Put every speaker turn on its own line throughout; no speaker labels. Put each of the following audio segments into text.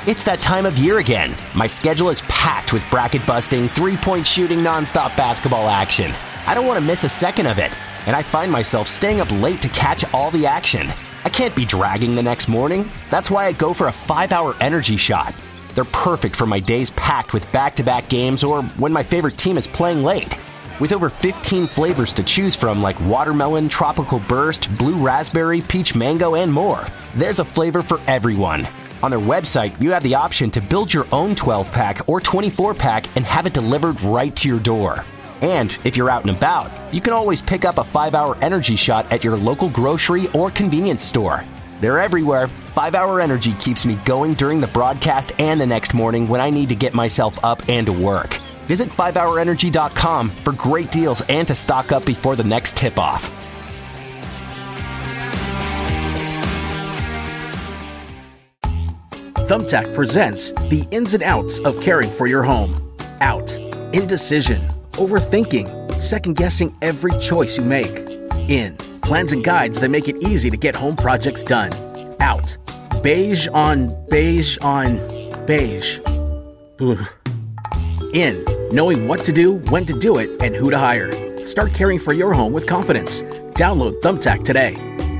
It's that time of year again. My schedule is packed with bracket-busting, three-point shooting, nonstop basketball action. I don't want to miss a second of it, and I find myself staying up late to catch all the action. I can't be dragging the next morning. That's why I go for a 5-hour energy shot. They're perfect for my days packed with back-to-back games or when my favorite team is playing late. With over 15 flavors to choose from like watermelon, tropical burst, blue raspberry, peach mango, and more, there's a flavor for everyone. On their website, you have the option to build your own 12-pack or 24-pack and have it delivered right to your door. And if you're out and about, you can always pick up a 5-hour energy shot at your local grocery or convenience store. They're everywhere. 5-hour energy keeps me going during the broadcast and the next morning when I need to get myself up and to work. Visit 5hourenergy.com for great deals and to stock up before the next tip-off.
Thumbtack presents the ins and outs of caring for your home. Out. Indecision. Overthinking. Second-guessing every choice you make. In. Plans and guides that make it easy to get home projects done. Out. Beige on beige on beige. Ugh. In. Knowing what to do, when to do it, and who to hire. Start caring for your home with confidence. Download Thumbtack today.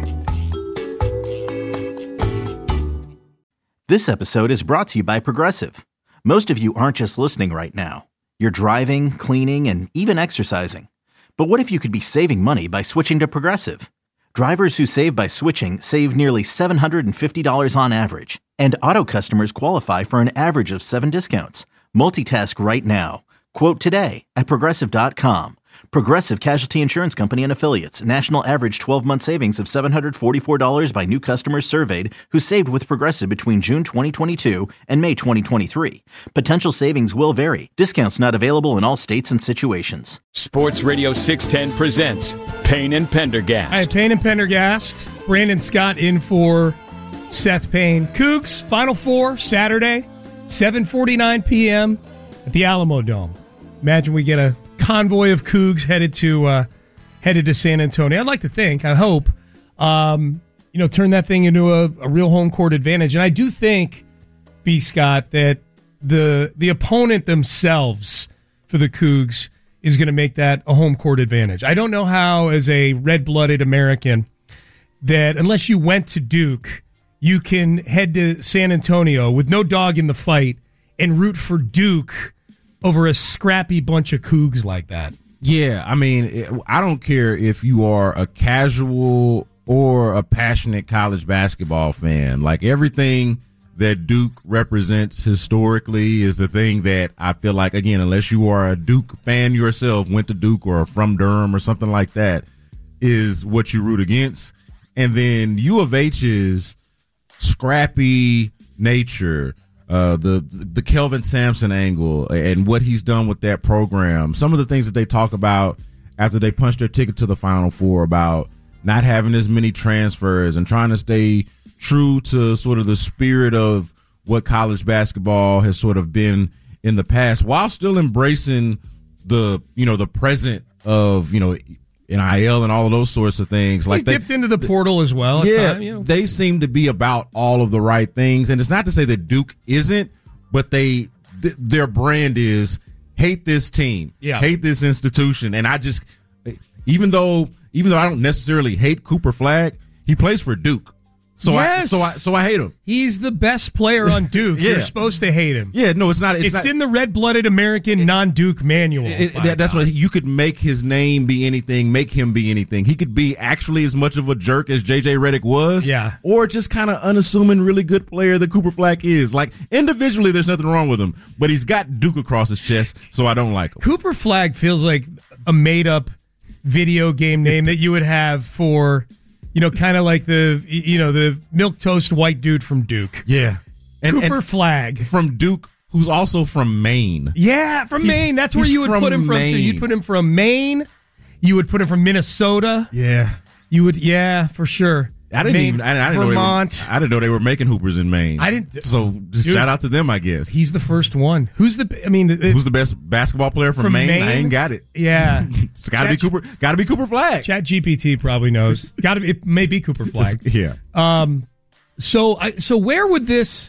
This episode is brought to you by Progressive. Most of you aren't just listening right now. You're driving, cleaning, and even exercising. But what if you could be saving money by switching to Progressive? Drivers who save by switching save nearly $750 on average. And auto customers qualify for an average of 7 discounts. Multitask right now. Quote today at Progressive.com. Progressive Casualty Insurance Company and Affiliates. National average 12-month savings of $744 by new customers surveyed who saved with Progressive between June 2022 and May 2023. Potential savings will vary. Discounts not available in all states and situations.
Sports Radio 610 presents Payne and Pendergast.
Hi, Payne and Pendergast. Brandon Scott in for Seth Payne. Cougs, Final Four, Saturday, 7:49 p.m. at the Alamo Dome. Imagine we get a convoy of Cougs headed to San Antonio. I'd like to think, I hope, turn that thing into a real home court advantage. And I do think, B. Scott, that the opponent themselves for the Cougs is going to make that a home court advantage. I don't know how, as a red-blooded American, that unless you went to Duke, you can head to San Antonio with no dog in the fight and root for Duke over a scrappy bunch of Cougs like that.
Yeah, I mean, I don't care if you are a casual or a passionate college basketball fan. Like, everything that Duke represents historically is the thing that I feel like, again, unless you are a Duke fan yourself, went to Duke or from Durham or something like that, is what you root against. And then U of H's scrappy nature, the Kelvin Sampson angle and what he's done with that program. Some of the things that they talk about after they punched their ticket to the Final Four about not having as many transfers and trying to stay true to sort of the spirit of what college basketball has sort of been in the past, while still embracing the present of, NIL and all of those sorts of things.
Like, they dipped into the portal as well.
Yeah, they seem to be about all of the right things. And it's not to say that Duke isn't, but their brand is hate this team, hate this institution. And I just, even though I don't necessarily hate Cooper Flagg, he plays for Duke. So yes. I hate him.
He's the best player on Duke. Yeah. You're supposed to hate him.
Yeah, no, it's not.
It's
not,
in the red-blooded American non-Duke manual.
That's what you could make his name be anything, make him be anything. He could be actually as much of a jerk as J.J. Redick was, or just kind of unassuming, really good player that Cooper Flagg is. Like, individually, there's nothing wrong with him, but he's got Duke across his chest, so I don't like him.
Cooper Flagg feels like a made-up video game name that you would have for, kind of like the milquetoast white dude from Duke.
Yeah.
Cooper Flagg.
From Duke, who's also from Maine.
Yeah, from Maine. That's where you would put him from. So you'd put him from Maine. You would put him from Minnesota.
Yeah.
You would, for sure.
I didn't
Vermont.
I didn't know they were making hoopers in Maine.
I didn't.
So just shout out to them, I guess.
He's the first one. Who's the
best basketball player from Maine? I ain't got it.
Yeah,
it's got to be Cooper. Got to be Cooper Flagg.
Chat GPT probably knows. It may be Cooper Flagg.
Yeah.
So where would this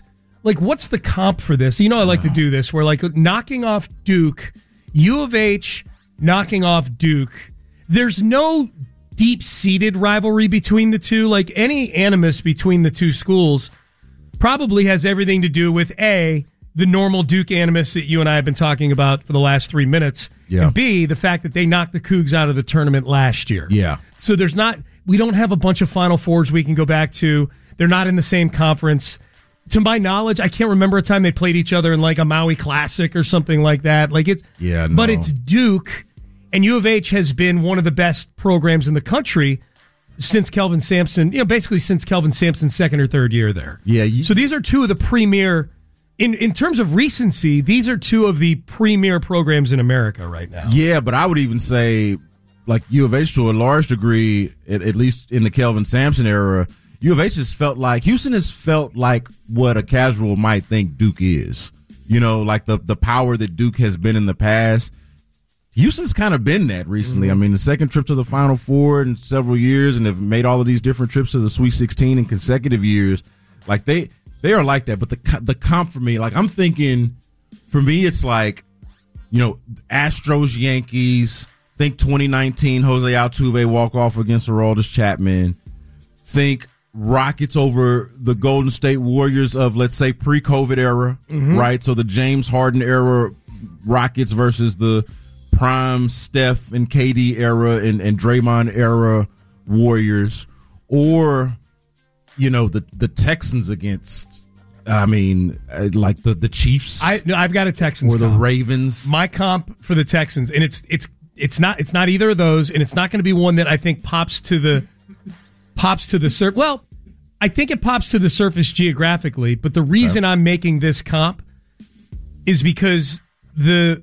like, what's the comp for this? I like to do this, where like knocking off Duke, U of H knocking off Duke. There's no deep-seated rivalry between the two. Like, any animus between the two schools probably has everything to do with A, the normal Duke animus that you and I have been talking about for the last 3 minutes, and B, the fact that they knocked the Cougs out of the tournament last year.
Yeah.
So we don't have a bunch of Final Fours we can go back to. They're not in the same conference. To my knowledge, I can't remember a time they played each other in like a Maui Classic or something like that. Like but it's Duke, and U of H has been one of the best programs in the country since Kelvin Sampson, basically since Kelvin Sampson's second or third year there.
Yeah.
So these are two of the premier, in terms of recency, these are two of the premier programs in America right now.
Yeah, but I would even say, like, U of H to a large degree, at least in the Kelvin Sampson era, U of H Houston has felt like what a casual might think Duke is. Like the power that Duke has been in the past. Houston's kind of been that recently. Mm-hmm. I mean, the second trip to the Final Four in several years, and have made all of these different trips to the Sweet 16 in consecutive years. Like, they are like that. But the comp for me, like, I'm thinking, for me, it's like, Astros, Yankees. Think 2019 Jose Altuve walk off against Aroldis Chapman. Think Rockets over the Golden State Warriors of, let's say, pre-COVID era, right? So the James Harden era Rockets versus the prime Steph and KD era and Draymond era Warriors, or the Texans against, like the Chiefs.
I've got a Texans
or the
comp.
Ravens.
My comp for the Texans, and it's not either of those, and it's not going to be one that I think pops to the surface. Well, I think it pops to the surface geographically, but the reason I'm making this comp is because the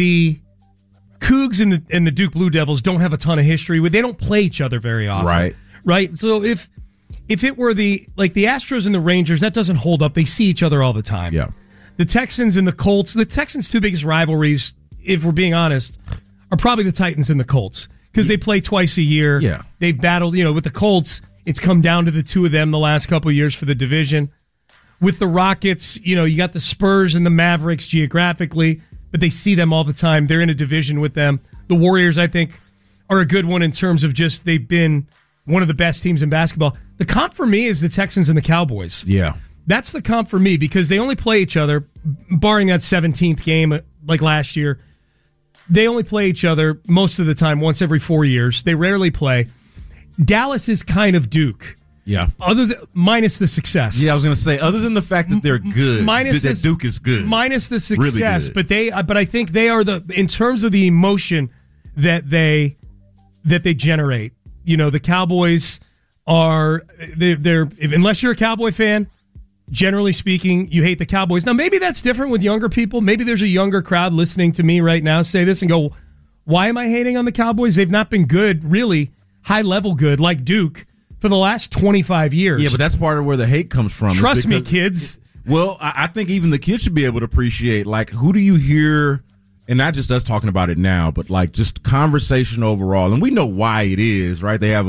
Cougs and the Duke Blue Devils don't have a ton of history with. They don't play each other very often. Right. So if it were the Astros and the Rangers, that doesn't hold up. They see each other all the time.
Yeah.
The Texans and the Colts, the Texans' two biggest rivalries, if we're being honest, are probably the Titans and the Colts, because they play twice a year.
Yeah.
They've battled, with the Colts, it's come down to the two of them the last couple of years for the division. With the Rockets, you got the Spurs and the Mavericks geographically, but they see them all the time. They're in a division with them. The Warriors, I think, are a good one in terms of just they've been one of the best teams in basketball. The comp for me is the Texans and the Cowboys.
Yeah.
That's the comp for me, because they only play each other, barring that 17th game like last year. They only play each other most of the time once every 4 years. They rarely play. Dallas is kind of Duke.
Yeah.
Minus the success.
Yeah, I was going to say, other than the fact that they're good, that Duke is good.
Minus the success,
really
but I think they are in terms of the emotion that they generate. The Cowboys are they're unless you're a Cowboy fan, generally speaking, you hate the Cowboys. Now, maybe that's different with younger people. Maybe there's a younger crowd listening to me right now say this and go, why am I hating on the Cowboys? They've not been good, really high-level good, like Duke, for the last 25 years.
Yeah, but that's part of where the hate comes from.
Trust me, kids.
Well, I think even the kids should be able to appreciate, like, who do you hear, and not just us talking about it now, but like just conversation overall. And we know why it is, right? They have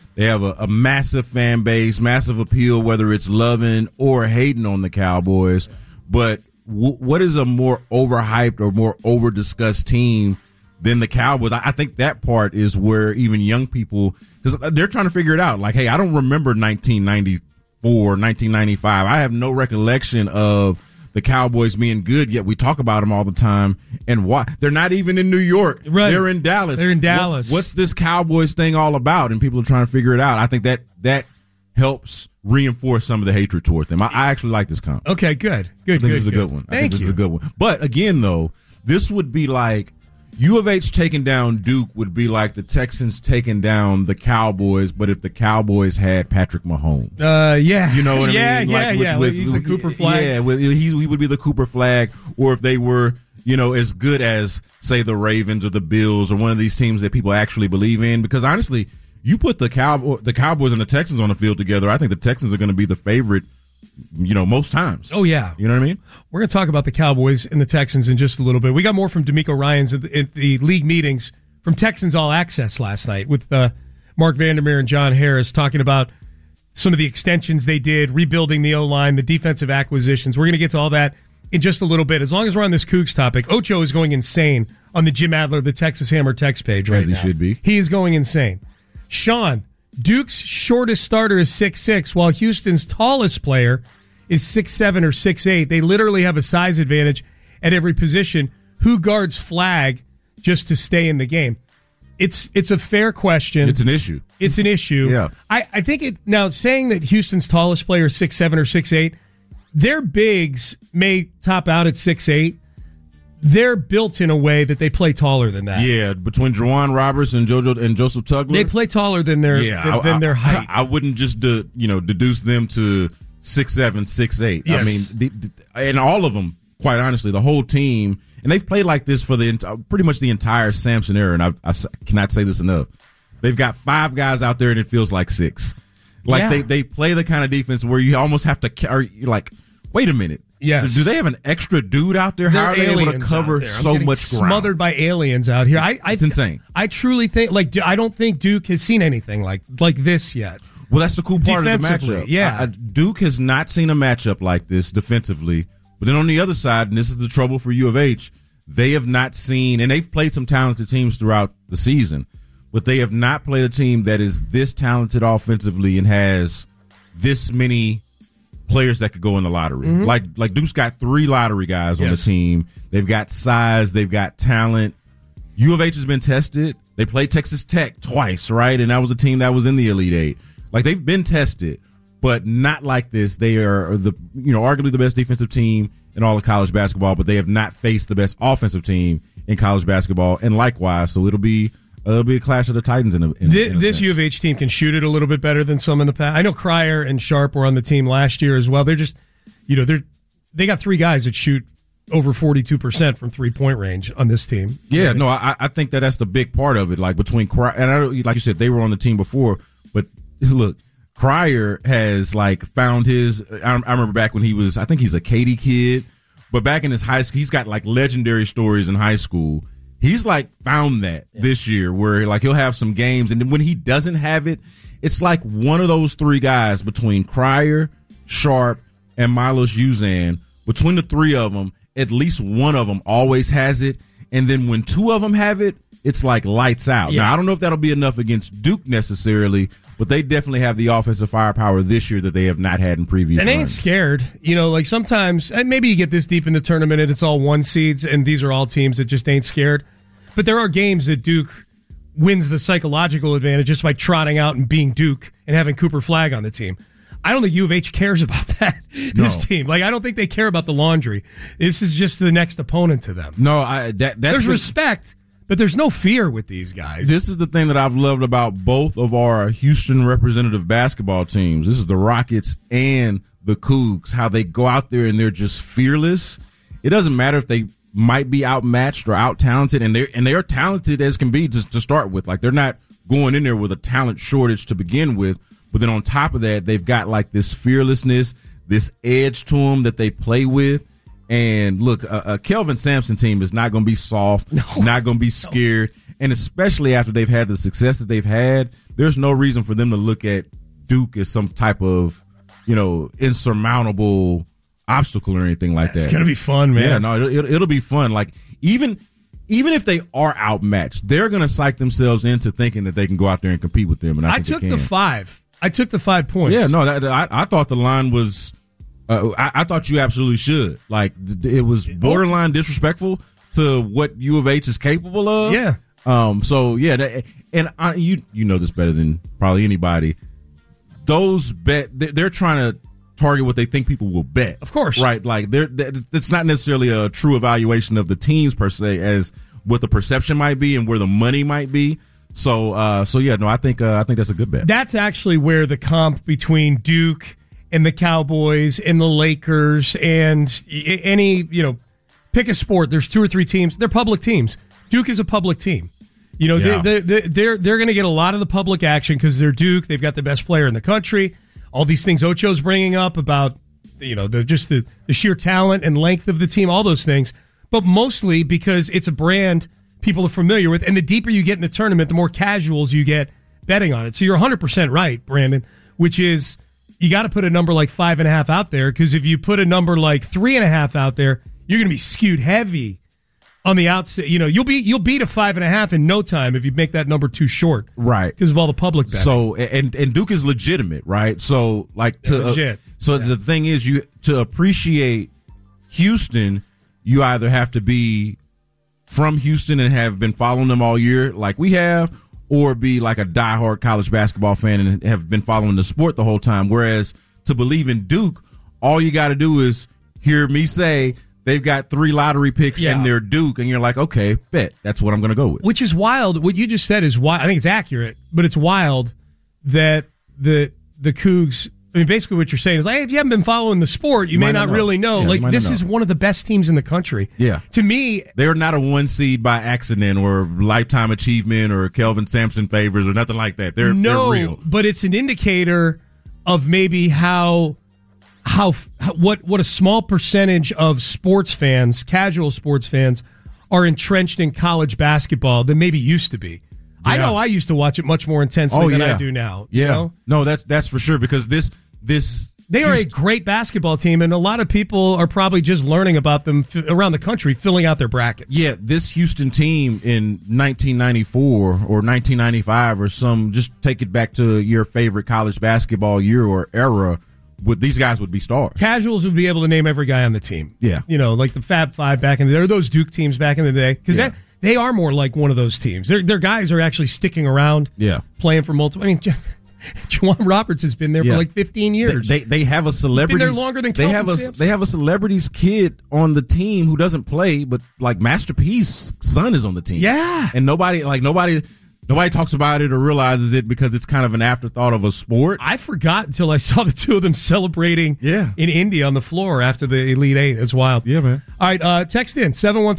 a massive fan base, massive appeal, whether it's loving or hating on the Cowboys. But what is a more overhyped or more over-discussed team than the Cowboys? I think that part is where even young people, because they're trying to figure it out. Like, hey, I don't remember 1994, 1995. I have no recollection of the Cowboys being good, yet we talk about them all the time. And why? They're not even in New York.
Right.
They're in Dallas.
They're in Dallas.
What's this Cowboys thing all about? And people are trying to figure it out. I think that helps reinforce some of the hatred toward them. I actually like this comp.
Okay, good.
This is a good one. I think this is a good one. But again, though, this would be like U of H taking down Duke would be like the Texans taking down the Cowboys, but if the Cowboys had Patrick Mahomes.
Yeah.
You know what I mean?
Like he's the Cooper flag.
Yeah, he would be the Cooper flag. Or if they were, as good as, say, the Ravens or the Bills or one of these teams that people actually believe in. Because honestly, you put the Cowboys and the Texans on the field together, I think the Texans are going to be the favorite, most times.
Oh, yeah.
You know what I mean?
We're going to talk about the Cowboys and the Texans in just a little bit. We got more from D'Amico Ryans at the league meetings from Texans All Access last night with Mark Vandermeer and John Harris talking about some of the extensions they did, rebuilding the O-line, the defensive acquisitions. We're going to get to all that in just a little bit. As long as we're on this Cougs topic, Ocho is going insane on the Jim Adler, the Texas Hammer text page right now.
As he should be.
He is going insane. Sean, Duke's shortest starter is 6'6", while Houston's tallest player is 6'7" or 6'8". They literally have a size advantage at every position. Who guards Flag just to stay in the game? It's a fair question.
It's an issue.
It's an issue.
Yeah.
I think it now saying that Houston's tallest player is 6'7" or 6'8", their bigs may top out at 6'8". They're built in a way that they play taller than that.
Yeah, between Juwan Roberts and Joseph Tugler,
they play taller than their their height.
I wouldn't just deduce them to 6'7", 6'8".
Yes.
I mean, and all of them, quite honestly, the whole team, and they've played like this for pretty much the entire Sampson era. And I cannot say this enough. They've got 5 guys out there, and it feels like 6. Like they play the kind of defense where you almost have to. You're like, wait a minute.
Yes.
Do they have an extra dude out there? How are they able to cover so much ground?
Smothered by aliens out here.
It's insane.
I truly think, I don't think Duke has seen anything like this yet.
Well, that's the cool part of the matchup.
Yeah.
Duke has not seen a matchup like this defensively. But then on the other side, and this is the trouble for U of H, they have not seen, and they've played some talented teams throughout the season, but they have not played a team that is this talented offensively and has this many players that could go in the lottery. Mm-hmm. Like Duke's got 3 lottery guys on the team. They've got size. They've got talent. U of H has been tested. They played Texas Tech twice, right? And that was a team that was in the Elite Eight. Like, they've been tested, but not like this. They are arguably the best defensive team in all of college basketball, but they have not faced the best offensive team in college basketball, and likewise. So it'll be a clash of the Titans in a
this
sense.
U of H team can shoot it a little bit better than some in the past. I know Cryer and Sharp were on the team last year as well. They're just, they got 3 guys that shoot over 42% from 3-point range on this team.
Yeah, no, I think that's the big part of it. Like between Cryer, and like you said, they were on the team before, but look, Cryer has found his. I remember back when he was, I think he's a Katy kid, but back in his high school, he's got legendary stories in high school. He's found that this year where he'll have some games, and then when he doesn't have it, it's like one of those 3 guys between Cryer, Sharp, and Milos Uzan. Between the 3 of them, at least one of them always has it, and then when 2 of them have it, it's like lights out.
Yeah.
Now, I don't know if that'll be enough against Duke necessarily, but they definitely have the offensive firepower this year that they have not had in previous
And they ain't
runs.
scared. Sometimes, and maybe you get this deep in the tournament and it's all 1 seeds, and these are all teams that just ain't scared. But there are games that Duke wins the psychological advantage just by trotting out and being Duke and having Cooper Flag on the team. I don't think U of H cares about that, this team. I don't think they care about the laundry. This is just the next opponent to them.
No,
there's respect, but there's no fear with these guys.
This is the thing that I've loved about both of our Houston representative basketball teams. This is the Rockets and the Cougs, how they go out there and they're just fearless. It doesn't matter if they might be outmatched or out-talented, and they are talented as can be to start with. They're not going in there with a talent shortage to begin with, but then on top of that, they've got this fearlessness, this edge to them that they play with. And look, a Kelvin Sampson team is not going to be soft, not going to be scared. And especially after they've had the success that they've had, there's no reason for them to look at Duke as some type of, insurmountable obstacle or anything like that.
It's going to be fun, man.
Yeah, no, it'll be fun. Even if they are outmatched, they're going to psych themselves into thinking that they can go out there and compete with them. And I think
took
they can.
the 5. I took the 5 points.
Yeah, no, I thought the line was. I thought you absolutely should. It was borderline disrespectful to what U of H is capable of.
Yeah.
So yeah, you know this better than probably anybody. Those they're trying to target what they think people will bet.
Of course,
right? It's not necessarily a true evaluation of the teams per se as what the perception might be and where the money might be. So yeah, no, I think that's a good bet.
That's actually where the comp between Duke and the Cowboys and the Lakers and any, pick a sport. There's 2 or 3 teams. They're public teams. Duke is a public team. They're going to get a lot of the public action because they're Duke. They've got the best player in the country. All these things Ocho's bringing up about, the sheer talent and length of the team, all those things. But mostly because it's a brand people are familiar with. And the deeper you get in the tournament, the more casuals you get betting on it. So you're 100% right, Brandon. which is you got to put a number like 5.5 out there, because if you put a number like 3.5 out there, you're going to be skewed heavy on the outside. You'll beat a 5.5 in no time if you make that number too short,
right?
Because of all the public betting.
So and Duke is legitimate, right? So legit. The thing is, to appreciate Houston, you either have to be from Houston and have been following them all year, like we have, or be like a diehard college basketball fan and have been following the sport the whole time. Whereas to believe in Duke, all you got to do is hear me say they've got 3 lottery picks and they're Duke, and you're like, okay, bet that's what I'm going to go with.
Which is wild. What you just said is wild. I think it's accurate, but it's wild that the Cougs. I mean, basically what you're saying is, like, hey, if you haven't been following the sport, you may not really know. Yeah, this is one of the best teams in the country.
Yeah.
To me,
they're not a 1 seed by accident or lifetime achievement or Kelvin Sampson favors or nothing like that. They're real.
But it's an indicator of maybe what a small percentage of sports fans, casual sports fans, are entrenched in college basketball than maybe used to be. Yeah. I know I used to watch it much more intensely than I do now.
Yeah.
You know?
No, that's for sure, because
they are a great basketball team, and a lot of people are probably just learning about them around the country, filling out their brackets.
Yeah, this Houston team in 1994 or 1995 or just take it back to your favorite college basketball year or era, these guys would be stars.
Casuals would be able to name every guy on the team.
Yeah.
Like the Fab Five back in the day, or those Duke teams back in the day. Because they are more like one of those teams. Their guys are actually sticking around, playing for multiple. I mean, Juwan Roberts has been there for like 15 years.
They have a celebrity.
Been there longer than Kelvin Sampson.
They have a celebrity's kid on the team who doesn't play, but like Master P's son is on the team.
Yeah,
and nobody talks about it or realizes it because it's kind of an afterthought of a sport.
I forgot until I saw the two of them celebrating in Indy on the floor after the Elite Eight. It's wild.
Yeah, man.
All right, text in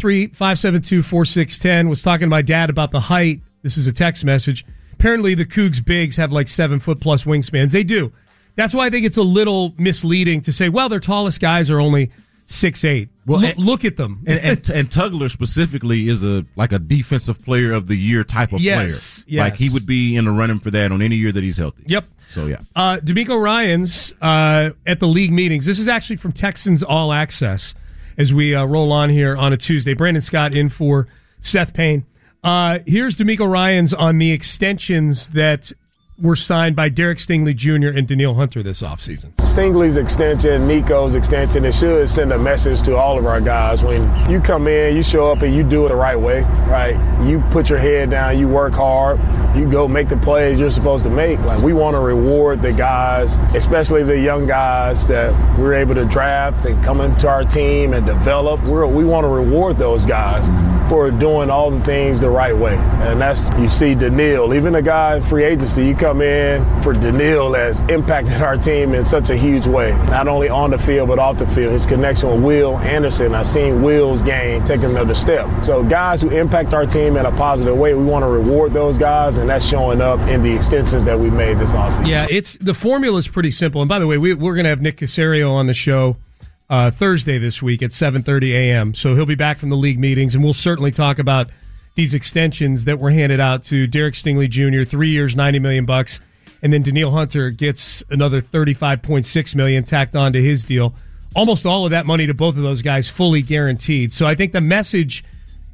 713-572-4610. Was talking to my dad about the height. This is a text message. Apparently the Cougs bigs have like 7 foot plus wingspans. They do. That's why I think it's a little misleading to say, well, their tallest guys are only 6'8". Well, look at them.
and Tugler specifically is a defensive player of the year type of player.
Yes.
Like he would be in the running for that on any year that he's healthy.
Yep.
So yeah.
D'Amico Ryans at the league meetings. This is actually from Texans All Access as we roll on here on a Tuesday. Brandon Scott in for Seth Payne. Here's D'Amico Ryans on the extensions that were signed by Derek Stingley Jr. and Danielle Hunter this offseason.
Stingley's extension, Nico's extension, it should send a message to all of our guys. When you come in, you show up and you do it the right way, right? You put your head down, you work hard, you go make the plays you're supposed to make. Like, we want to reward the guys, especially the young guys that we're able to draft and come into our team and develop. We want to reward those guys for doing all the things the right way. And that's, you see Danielle, even a guy in free agency, you come in for Danielle has impacted our team in such a huge way, not only on the field but off the field. His connection with Will Anderson, I've seen Will's game take another step. So guys who impact our team in a positive way, we want to reward those guys, and that's showing up in the extensions that we made this offseason.
Yeah, the formula is pretty simple. And by the way, we're going to have Nick Caserio on the show Thursday this week at 7:30 a.m. So he'll be back from the league meetings, and we'll certainly talk about these extensions that were handed out to Derek Stingley Jr., 3 years, $90 million, and then Danielle Hunter gets another $35.6 million tacked onto his deal. Almost all of that money to both of those guys fully guaranteed. So I think the message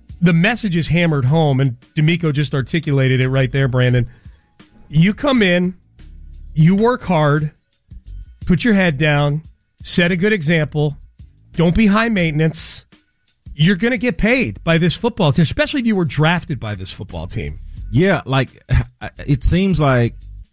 is hammered home, and D'Amico just articulated it right there, Brandon. You come in, you work hard, put your head down, set a good example, don't be high maintenance. You're going to get paid by this football team, especially if you were drafted by this football team.
Yeah, like it seems like,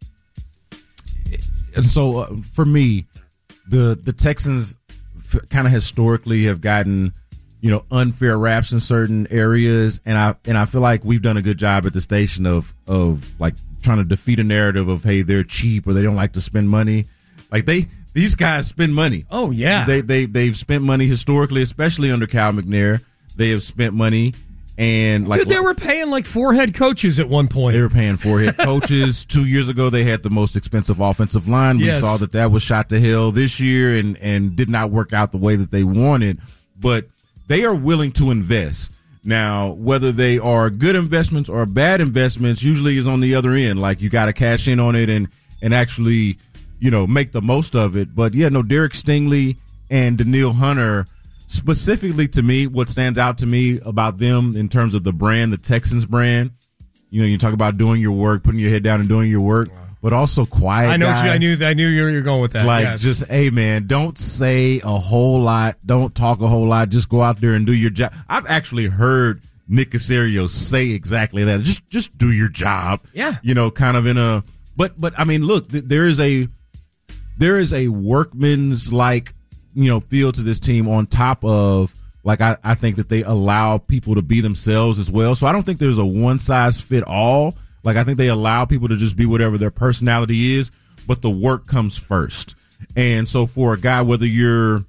and so for me, the Texans kind of historically have gotten, unfair raps in certain areas, and I feel like we've done a good job at the station of like trying to defeat a narrative of, hey, they're cheap or they don't like to spend money. Like these guys spend money.
Oh yeah,
they've spent money historically, especially under Cal McNair. They have spent money, and
dude, they were paying like 4 head coaches at one point.
They were paying 4 head coaches. 2 years ago, they had the most expensive offensive line. We saw that was shot to hell this year, and did not work out the way that they wanted. But they are willing to invest. Now, whether they are good investments or bad investments, usually is on the other end. Like, you got to cash in on it and actually make the most of it. But yeah, no, Derek Stingley and Danielle Hunter, specifically to me, what stands out to me about them in terms of the brand, the Texans brand, you talk about doing your work, putting your head down and doing your work, but also quiet.
I know.
Guys.
I knew you were going with that.
Like, just, hey man, don't say a whole lot, don't talk a whole lot, just go out there and do your job. I've actually heard Nick Caserio say exactly that. Just do your job.
Yeah.
Kind of in a, but I mean, look, there is a workman's feel to this team on top of, I think that they allow people to be themselves as well. So I don't think there's a one size fit all. I think they allow people to just be whatever their personality is, but the work comes first. And so for a guy, whether you're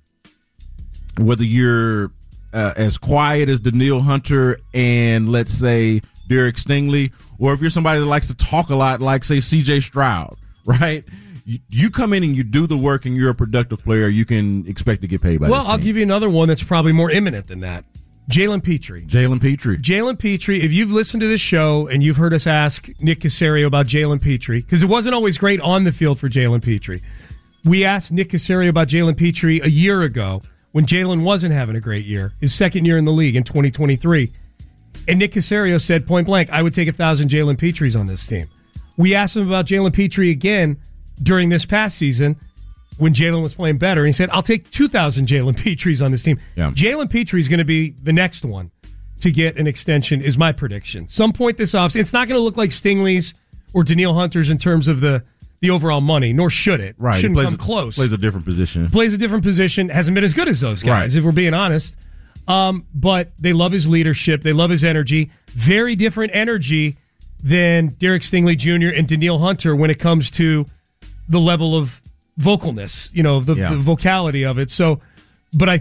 as quiet as Danielle Hunter and let's say Derek Stingley, or if you're somebody that likes to talk a lot, like say CJ Stroud, right? You come in and you do the work and you're a productive player, you can expect to get paid by this team.
I'll give you another one that's probably more imminent than that. Jalen Petrie. Jalen Petrie, if you've listened to this show and you've heard us ask Nick Caserio about Jalen Petrie, because it wasn't always great on the field for Jalen Petrie. We asked Nick Caserio about Jalen Petrie a year ago when Jalen wasn't having a great year, his second year in the league in 2023. And Nick Caserio said point blank, I would take 1,000 Jalen Petries on this team. We asked him about Jalen Petrie again during this past season when Jalen was playing better. And he said, I'll take 2,000 Jalen Petries on this team. Yeah. Jalen Petrie is going to be the next one to get an extension, is my prediction. Some point this offseason. It's not going to look like Stingley's or Danielle Hunter's in terms of the overall money, nor should it.
Right.
Shouldn't come close.
Plays a different position.
Hasn't been as good as those guys, if we're being honest. But they love his leadership. They love his energy. Very different energy than Derek Stingley Jr. and Danielle Hunter when it comes to the level of vocalness, the vocality of it. So, but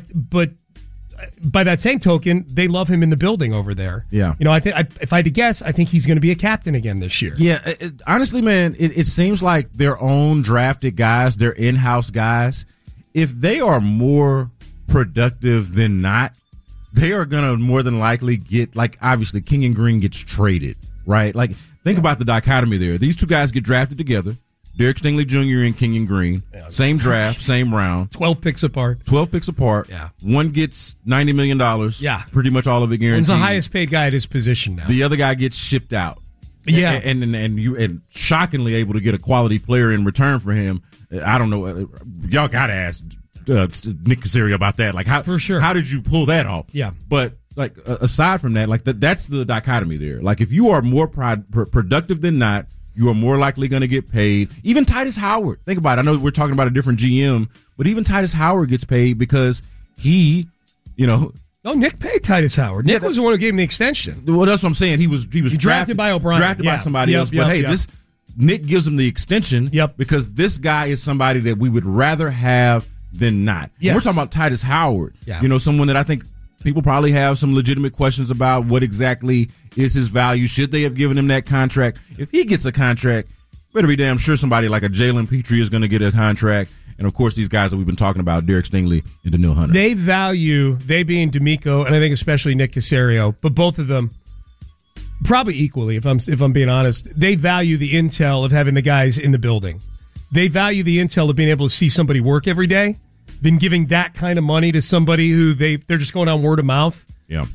by that same token, they love him in the building over there.
Yeah.
I think if I had to guess, I think he's going to be a captain again this year.
Yeah. Honestly, man, it seems like their own drafted guys, their in-house guys, if they are more productive than not, they are going to more than likely get, obviously Kenyon Green gets traded, right? Think about the dichotomy there. These two guys get drafted together. Derek Stingley Jr. and Kenyon Green. Yeah. Same draft, same round.
12 picks apart.
Yeah. One gets $90 million.
Yeah.
Pretty much all of it guaranteed.
One's the highest paid guy at his position now.
The other guy gets shipped out.
Yeah.
And shockingly able to get a quality player in return for him. I don't know. Y'all got to ask Nick Caserio about that.
For sure.
How did you pull that off?
Yeah.
But aside from that, that's the dichotomy there. If you are more productive than not, you are more likely going to get paid. Even Titus Howard. Think about it. I know we're talking about a different GM, but even Titus Howard gets paid because he,
Oh, Nick paid Titus Howard. Nick was the one who gave him the extension.
Well, that's what I'm saying. He was
drafted by O'Brien.
Drafted by somebody else. But this Nick gives him the extension because this guy is somebody that we would rather have than not.
Yes.
We're talking about Titus Howard.
Yeah.
Someone that I think people probably have some legitimate questions about what exactly is his value. Should they have given him that contract? If he gets a contract, better be damn sure somebody like a Jalen Petrie is going to get a contract. And, of course, these guys that we've been talking about, Derek Stingley and Danielle Hunter.
They being D'Amico, and I think especially Nick Caserio, but both of them probably equally, if I'm being honest, they value the intel of having the guys in the building. They value the intel of being able to see somebody work every day than giving that kind of money to somebody who they're just going on word of mouth.
Yeah.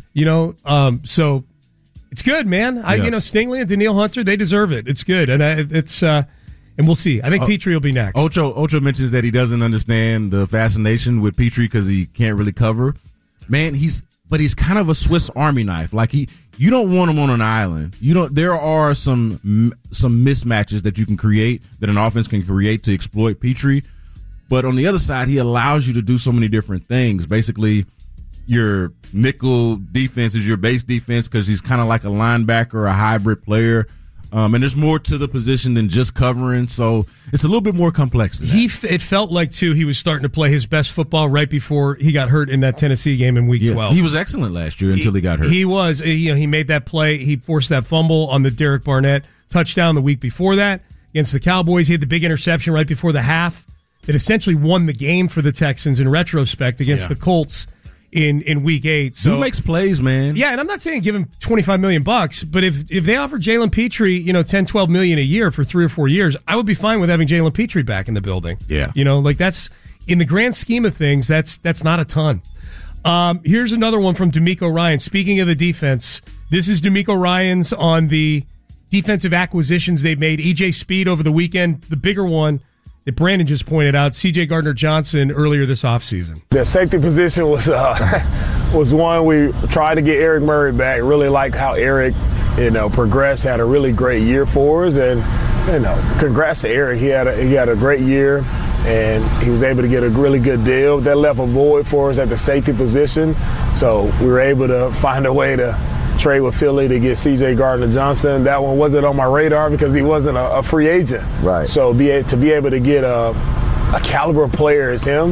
So it's good, man. Stingley and Danielle Hunter, they deserve it. It's good. And and we'll see. I think Petrie will be next.
Ocho mentions that he doesn't understand the fascination with Petrie because he can't really cover. Man, he's kind of a Swiss Army knife. You don't want him on an island. There are some mismatches that you can create, that an offense can create to exploit Petrie. But on the other side, he allows you to do so many different things. Basically, your nickel defense is your base defense because he's kind of like a linebacker, a hybrid player. And there's more to the position than just covering. So it's a little bit more complex than that.
It felt like, too, he was starting to play his best football right before he got hurt in that Tennessee game in Week 12.
He was excellent last year until he got hurt.
He was. He made that play. He forced that fumble on the Derek Barnett touchdown the week before that against the Cowboys. He had the big interception right before the half that essentially won the game for the Texans in retrospect against the Colts in week 8. So
who makes plays, man?
Yeah, and I'm not saying give him $25 million, but if they offer Jalen Petrie, $10-12 million a year for 3 or 4 years, I would be fine with having Jalen Petrie back in the building.
Yeah.
That's in the grand scheme of things, that's not a ton. Here's another one from D'Amico Ryan. Speaking of the defense, this is D'Amico Ryan's on the defensive acquisitions they've made. E.J. Speed over the weekend, the bigger one that Brandon just pointed out, C.J. Gardner-Johnson earlier this offseason.
The safety position was one we tried to get Eric Murray back. Really liked how Eric, progressed, had a really great year for us, and congrats to Eric. He had a great year, and he was able to get a really good deal. That left a void for us at the safety position, so we were able to find a way to trade with Philly to get C.J. Gardner-Johnson. That one wasn't on my radar because he wasn't a free agent.
Right.
So to be able to get a caliber player as him,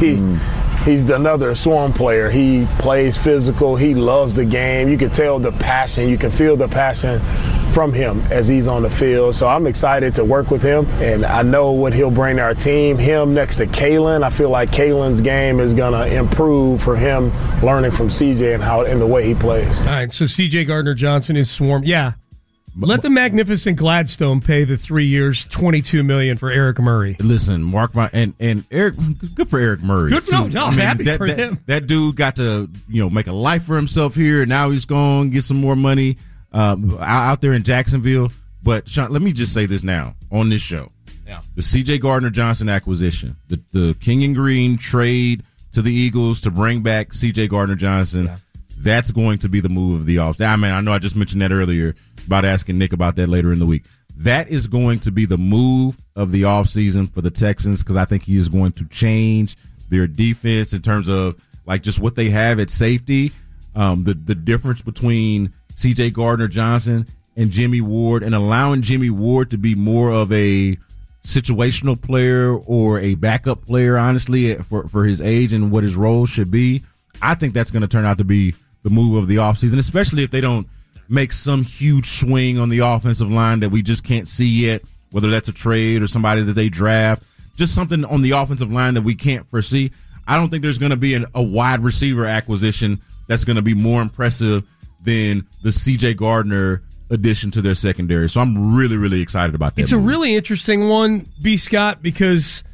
he's another Swarm player. He plays physical. He loves the game. You can tell the passion. You can feel the passion from him as he's on the field. So I'm excited to work with him, and I know what he'll bring to our team. Him next to Kalen, I feel like Kalen's game is going to improve for him, learning from CJ and the way he plays.
All right, so CJ Gardner-Johnson is Swarm. Yeah. Let the magnificent Gladstone pay the 3 years, $22 million for Eric Murray.
Listen, Mark, and Eric, good for Eric Murray.
Good, I'm happy for him.
That dude got to make a life for himself here, and now he's going to get some more money out there in Jacksonville. But Sean, let me just say this now on this show: the C.J. Gardner-Johnson acquisition, the Kenyon Green trade to the Eagles to bring back C.J. Gardner-Johnson. Yeah. That's going to be the move of the offseason. I know I just mentioned that earlier about asking Nick about that later in the week. That is going to be the move of the offseason for the Texans, because I think he is going to change their defense in terms of just what they have at safety. The difference between C.J. Gardner-Johnson and Jimmy Ward, and allowing Jimmy Ward to be more of a situational player or a backup player, honestly, for his age and what his role should be. I think that's going to turn out to be the move of the offseason, especially if they don't make some huge swing on the offensive line that we just can't see yet, whether that's a trade or somebody that they draft, just something on the offensive line that we can't foresee. I don't think there's going to be a wide receiver acquisition that's going to be more impressive than the C.J. Gardner addition to their secondary. So I'm really, really excited about that.
It's move. A really interesting one, B. Scott, because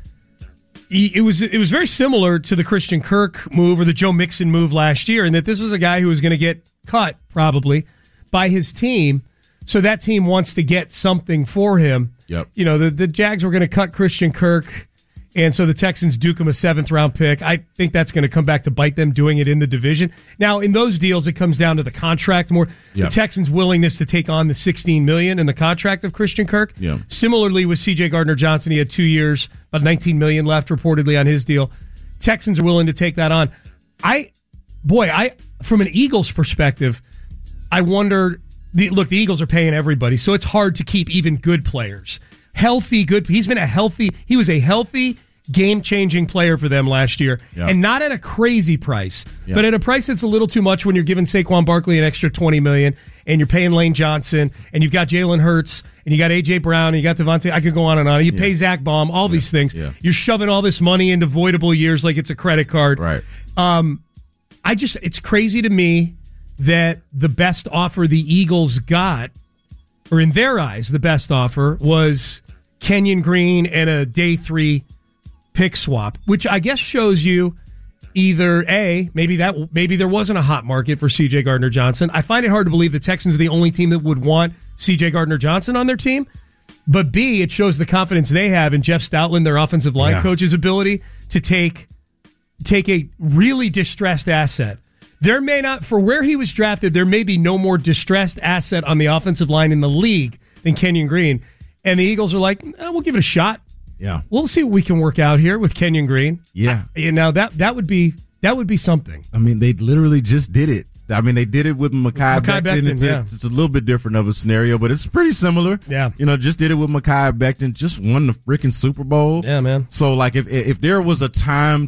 it was very similar to the Christian Kirk move or the Joe Mixon move last year, in that this was a guy who was going to get cut probably by his team. So that team wants to get something for him.
Yep.
The Jags were going to cut Christian Kirk, and so the Texans duke him a 7th-round pick. I think that's going to come back to bite them doing it in the division. Now, in those deals, it comes down to the contract more. Yep. The Texans' willingness to take on the $16 million in the contract of Christian Kirk.
Yep.
Similarly with C.J. Gardner-Johnson, he had 2 years, about $19 million left reportedly on his deal. Texans are willing to take that on. From an Eagles perspective, I wonder. The Eagles are paying everybody, so it's hard to keep even good players. He was a healthy, game-changing player for them last year, and not at a crazy price, but at a price that's a little too much when you're giving Saquon Barkley an extra $20 million, and you're paying Lane Johnson, and you've got Jalen Hurts, and you got A.J. Brown, and you got Devontae. I could go on and on. You pay Zach Baum, all these things. Yeah. You're shoving all this money into voidable years like it's a credit card.
Right.
It's crazy to me that the best offer the Eagles got, or in their eyes, the best offer was Kenyon Green and a day 3 pick swap, which I guess shows you either maybe there wasn't a hot market for C.J. Gardner-Johnson. I find it hard to believe the Texans are the only team that would want C.J. Gardner-Johnson on their team. But B, it shows the confidence they have in Jeff Stoutland, their offensive line coach's ability to take a really distressed asset. There may not, for where he was drafted, there may be no more distressed asset on the offensive line in the league than Kenyon Green. And the Eagles are like, we'll give it a shot.
Yeah.
We'll see what we can work out here with Kenyon Green.
Yeah.
Now that would be something.
I mean, they literally just did it. I mean, they did it with Mekhi Becton. It's a little bit different of a scenario, but it's pretty similar.
Yeah.
Just did it with Mekhi Becton, just won the freaking Super Bowl.
Yeah, man.
So like if there was a time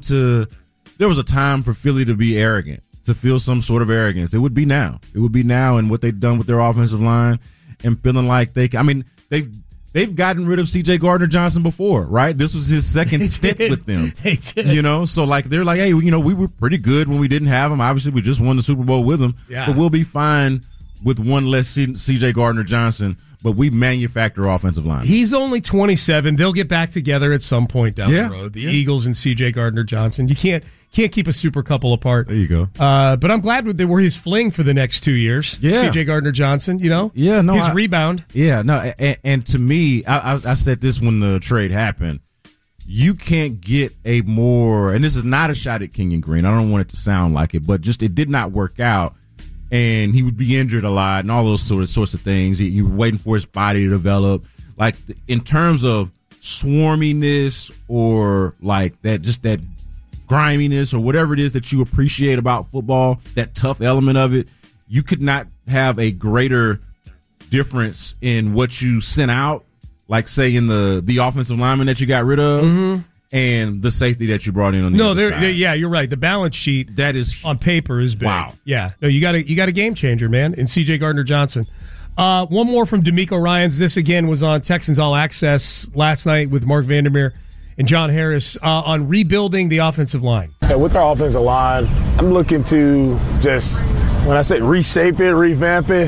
for Philly to be arrogant, to feel some sort of arrogance, it would be now. It would be now, and what they've done with their offensive line and feeling like they've they've gotten rid of C.J. Gardner-Johnson before, right? This was his second stint with them.
They did.
So like they're like, hey, we were pretty good when we didn't have him. Obviously, we just won the Super Bowl with him, but we'll be fine with one less C.J. Gardner-Johnson. But we manufacture offensive line.
He's only 27. They'll get back together at some point down the road. The Eagles and C.J. Gardner-Johnson. You can't keep a super couple apart.
There you go.
But I'm glad they were his fling for the next 2 years.
Yeah.
C.J. Gardner-Johnson, his rebound.
Yeah, no, and to me, I said this when the trade happened. You can't get a more, and this is not a shot at Kenyon Green. I don't want it to sound like it, but just it did not work out. And he would be injured a lot and all those sorts of things. You were waiting for his body to develop. Like, in terms of swarminess or like that griminess or whatever it is that you appreciate about football, that tough element of it, you could not have a greater difference in what you sent out, like, say, in the offensive lineman that you got rid of. And the safety that you brought in on the other side.
Yeah, you're right. The balance sheet
that is
on paper is big.
Wow.
Yeah. No, you got a game changer, man, in C.J. Gardner-Johnson. One more from D'Amico Ryans. This again was on Texans All Access last night with Mark Vandermeer and John Harris on rebuilding the offensive line.
Yeah, with our offensive line, I'm looking to just, when I say reshape it, revamp it,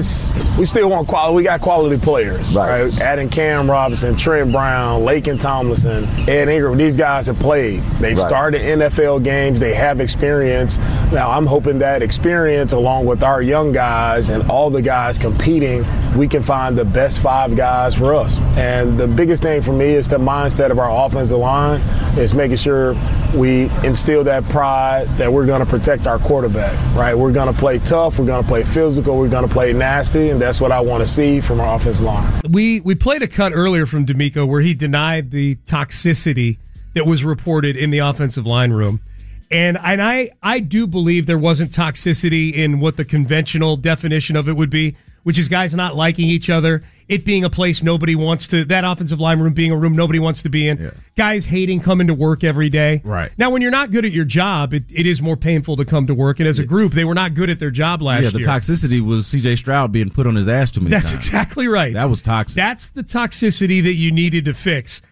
we still want quality. We got quality players, right? Adding Cam Robinson, Trent Brown, Laken Tomlinson, Ed Ingram. These guys have played. They've started NFL games. They have experience. Now, I'm hoping that experience, along with our young guys and all the guys competing, we can find the best 5 guys for us. And the biggest thing for me is the mindset of our offensive line is making sure we instill that pride that we're going to protect our quarterback, right? We're going to play tough, we're going to play physical, we're going to play nasty, and that's what I want to see from our offensive line.
We played a cut earlier from D'Amico where he denied the toxicity that was reported in the offensive line room. And I do believe there wasn't toxicity in what the conventional definition of it would be, which is guys not liking each other, it being a place nobody wants to, that offensive line room being a room nobody wants to be in, guys hating coming to work every day.
Right.
Now, when you're not good at your job, it is more painful to come to work. And as a group, they were not good at their job last year.
Yeah, the toxicity was C.J. Stroud being put on his ass too many times.
That's exactly right.
That was toxic.
That's the toxicity that you needed to fix.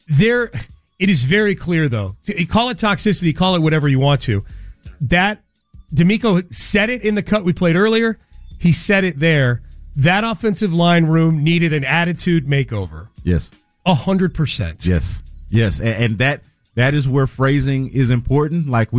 It is very clear, though. Call it toxicity, call it whatever you want to. That D'Amico said it in the cut we played earlier. He said it there. That offensive line room needed an attitude makeover.
Yes.
100%.
Yes. And that is where phrasing is important. Like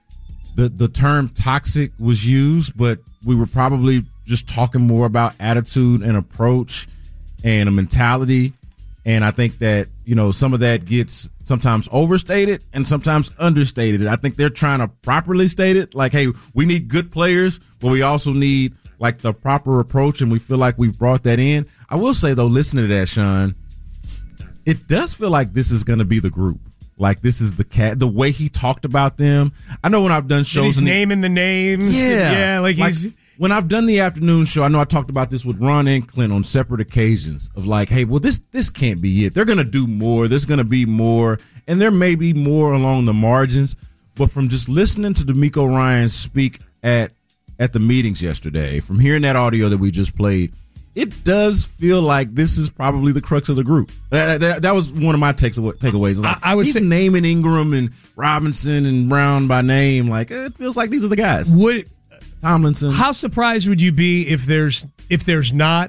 the term toxic was used, but we were probably just talking more about attitude and approach and a mentality. And I think that, some of that gets sometimes overstated and sometimes understated. I think they're trying to properly state it. Like, hey, we need good players, but we also need like the proper approach, and we feel like we've brought that in. I will say, though, listening to that, Sean, it does feel like this is going to be the group. Like, this is the way he talked about them. I know when I've done shows.
He's naming the names.
Yeah.
Like he's.
When I've done the afternoon show, I know I talked about this with Ron and Clint on separate occasions of like, hey, well, this can't be it. They're going to do more. There's going to be more. And there may be more along the margins. But from just listening to D'Amico Ryans speak at the meetings yesterday, from hearing that audio that we just played, it does feel like this is probably the crux of the group. That was one of my takeaways. Like,
I was
naming Ingram and Robinson and Brown by name. Like, it feels like these are the guys. Tomlinson.
How surprised would you be if there's not?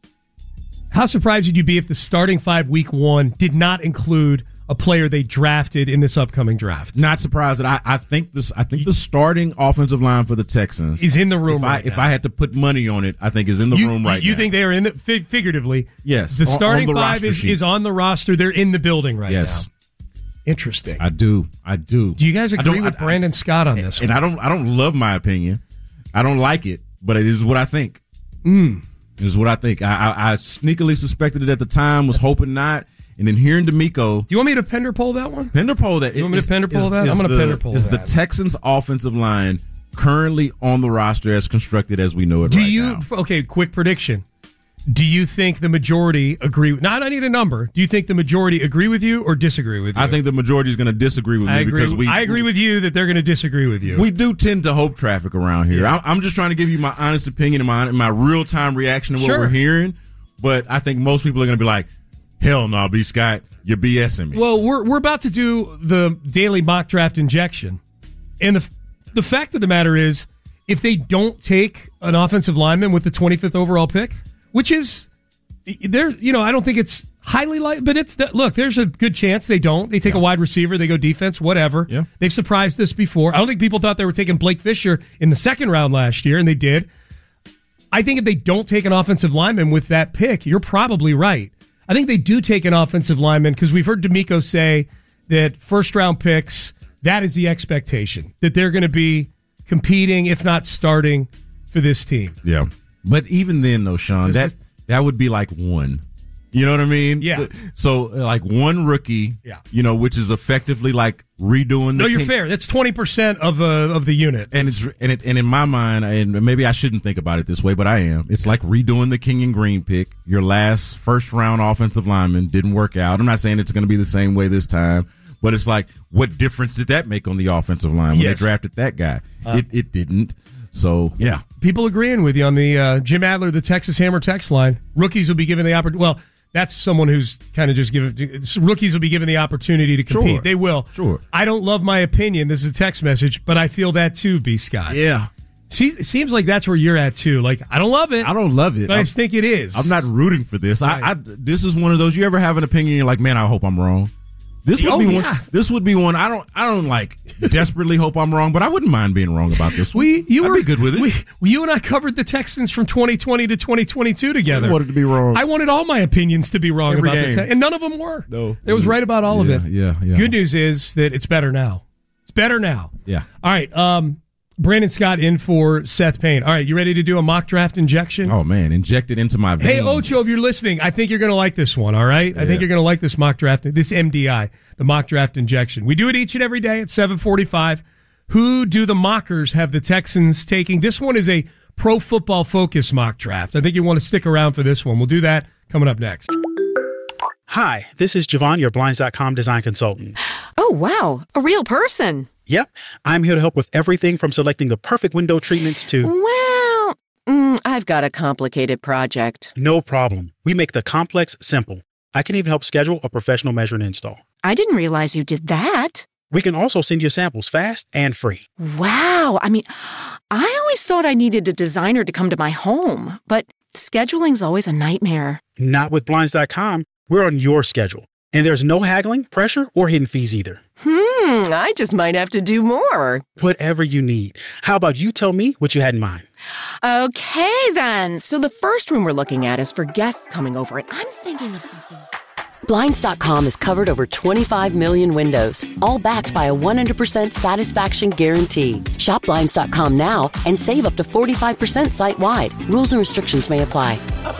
How surprised would you be if the starting 5 week 1 did not include a player they drafted in this upcoming draft?
Not surprised that I think the starting offensive line for the Texans
is in the room.
If I had to put money on it, I think is in the room right now.
You think they are in the figuratively?
Yes.
The starting 5 is on the roster. They're in the building right now.
Yes.
Interesting.
I do.
Do you guys agree with Brandon Scott on this?
And I don't love my opinion. I don't like it, but it is what I think. It is what I think. I sneakily suspected it at the time, was hoping not. And then hearing D'Amico.
Do you want me to Pender poll that one?
Pender poll that.
You want me to Pender poll that? I'm going to Pender poll that.
Is the Texans' offensive line currently on the roster as constructed as we know it now?
Okay, quick prediction. Do you think the majority agree? Now, I don't need a number. Do you think the majority agree with you or disagree with you?
I think the majority is going to disagree with me
I agree with you that they're going to disagree with you.
We do tend to hope traffic around here. Yeah. I'm just trying to give you my honest opinion and my real-time reaction to what we're hearing. But I think most people are going to be like, Hell no, B. Scott. You're BSing me.
Well, we're about to do the daily mock draft injection. And the fact of the matter is, if they don't take an offensive lineman with the 25th overall pick, which is, I don't think it's highly likely, but look, there's a good chance they don't. They take a wide receiver, they go defense, whatever. Yeah. They've surprised us before. I don't think people thought they were taking Blake Fisher in the second round last year, and they did. I think if they don't take an offensive lineman with that pick, you're probably right. I think they do take an offensive lineman because we've heard D'Amico say that first-round picks, that is the expectation, that they're going to be competing, if not starting, for this team.
Yeah. But even then, though, Sean, that would be like one. You know what I mean?
Yeah.
So, like one rookie, which is effectively like redoing the
No, you're fair. That's 20% of the unit.
And and in my mind, and maybe I shouldn't think about it this way, but I am. It's like redoing the King and Green pick. Your last first-round offensive lineman didn't work out. I'm not saying it's going to be the same way this time, but it's like, what difference did that make on the offensive line when they drafted that guy? It didn't. So, yeah.
People agreeing with you on the Jim Adler, the Texas Hammer text line. Rookies will be given the opportunity. Well, that's someone who's kind of just rookies will be given the opportunity to compete.
Sure.
They will.
Sure.
I don't love my opinion. This is a text message, but I feel that too, B. Scott.
Yeah.
It seems like that's where you're at too. Like, I don't love it.
I don't love it.
But I just think it is.
I'm not rooting for this.
Right.
This is one of those, you ever have an opinion, you're like, man, I hope I'm wrong. This would be one. I don't like desperately hope I'm wrong, but I wouldn't mind being wrong about this one. I'd be good with it.
You and I covered the Texans from 2020 to 2022 together.
I wanted to be wrong.
I wanted all my opinions to be wrong
Every
about
game.
the Texans, and none of them were.
No,
it was right about all of it.
Yeah.
Good news is that it's better now. It's better now.
Yeah.
All right. Brandon Scott in for Seth Payne. All right, you ready to do a mock draft injection?
Oh, man, inject it into my veins.
Hey, Ocho, if you're listening, I think you're going to like this one, all right? I think you're going to like this mock draft, this MDI, the mock draft injection. We do it each and every day at 7:45. Who do the mockers have the Texans taking? This one is a Pro Football Focus mock draft. I think you want to stick around for this one. We'll do that coming up next.
Hi, this is Javon, your Blinds.com design consultant.
Oh, wow, a real person.
Yep, I'm here to help with everything from selecting the perfect window treatments to...
Well, I've got a complicated project.
No problem. We make the complex simple. I can even help schedule a professional measure and install.
I didn't realize you did that.
We can also send you samples fast and free.
Wow, I always thought I needed a designer to come to my home, but scheduling's always a nightmare.
Not with Blinds.com. We're on your schedule. And there's no haggling, pressure, or hidden fees either.
I just might have to do more.
Whatever you need. How about you tell me what you had in mind?
Okay, then. So the first room we're looking at is for guests coming over, and I'm thinking of something.
Blinds.com has covered over 25 million windows, all backed by a 100% satisfaction guarantee. Shop Blinds.com now and save up to 45% site-wide. Rules and restrictions may apply.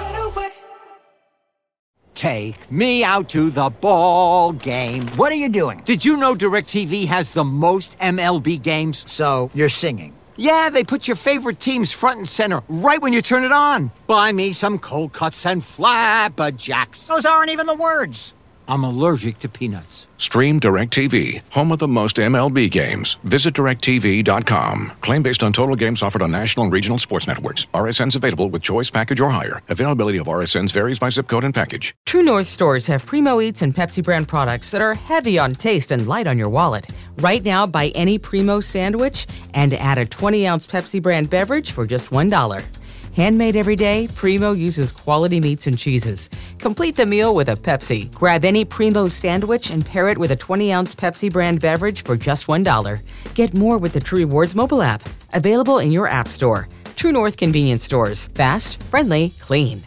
Take me out to the ball game.
What are you doing?
Did you know DirecTV has the most MLB games?
So, you're singing.
Yeah, they put your favorite teams front and center right when you turn it on. Buy me some cold cuts and flapjacks.
Those aren't even the words.
I'm allergic to peanuts.
Stream DirecTV, home of the most MLB games. Visit DirecTV.com. Claim based on total games offered on national and regional sports networks. RSNs available with choice package or higher. Availability of RSNs varies by zip code and package.
True North stores have Primo Eats and Pepsi brand products that are heavy on taste and light on your wallet. Right now, buy any Primo sandwich and add a 20-ounce Pepsi brand beverage for just $1. Handmade every day, Primo uses quality meats and cheeses. Complete the meal with a Pepsi. Grab any Primo sandwich and pair it with a 20-ounce Pepsi brand beverage for just $1. Get more with the True Rewards mobile app. Available in your app store. True North convenience stores. Fast, friendly, clean.